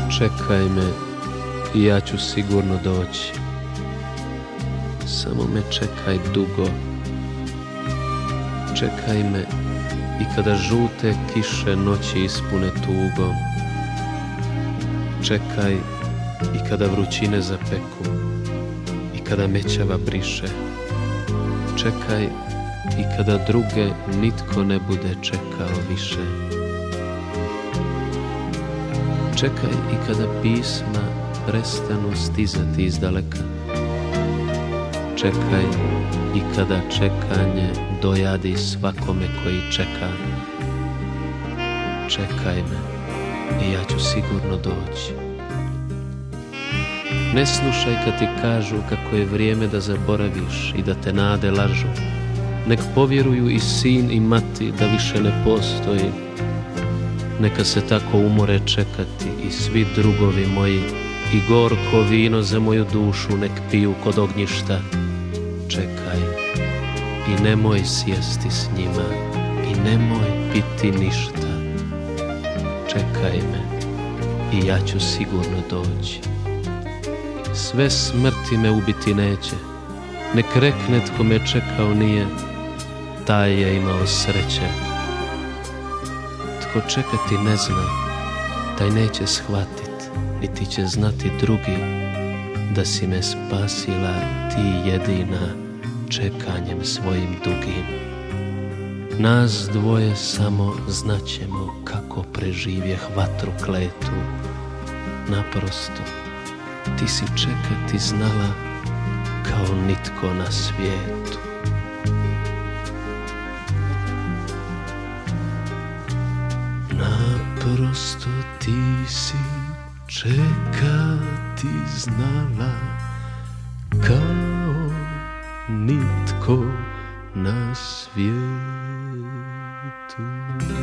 Čekaj me i ja ću sigurno doći. Samo me čekaj dugo. Čekaj me i kada žute kiše noći ispune tugom. Čekaj i kada vrućine zapeku i kada mećava briše. Čekaj i kada druge nitko ne bude čekao više. Čekaj i kada pisma prestanu stizati izdaleka. Čekaj i kada čekanje dojadi svakome koji čeka. Čekaj me i ja ću sigurno doći. Ne slušaj kad ti kažu kako je vrijeme da zaboraviš i da te nade lažu. Nek povjeruju i sin i mati da više ne postoji. Neka se tako umore čekati i svi drugovi moji i gorko vino za moju dušu nek piju kod ognjišta. Čekaj i nemoj sjesti s njima i nemoj piti ništa. Čekaj me i ja ću sigurno doći. Sve smrti me ubiti neće. Nek rekne tko me čekao nije, taj je imao sreće. Tko čekati ne zna, taj neće shvatit, niti će znati drugi da si me spasila ti jedina čekanjem svojim dugim. Nas dvoje samo znaćemo kako preživjeh vatru kletu. Naprosto, ti si čekati znala kao nitko na svijetu. Naprosto ti si čekati znala kao nitko na svijetu.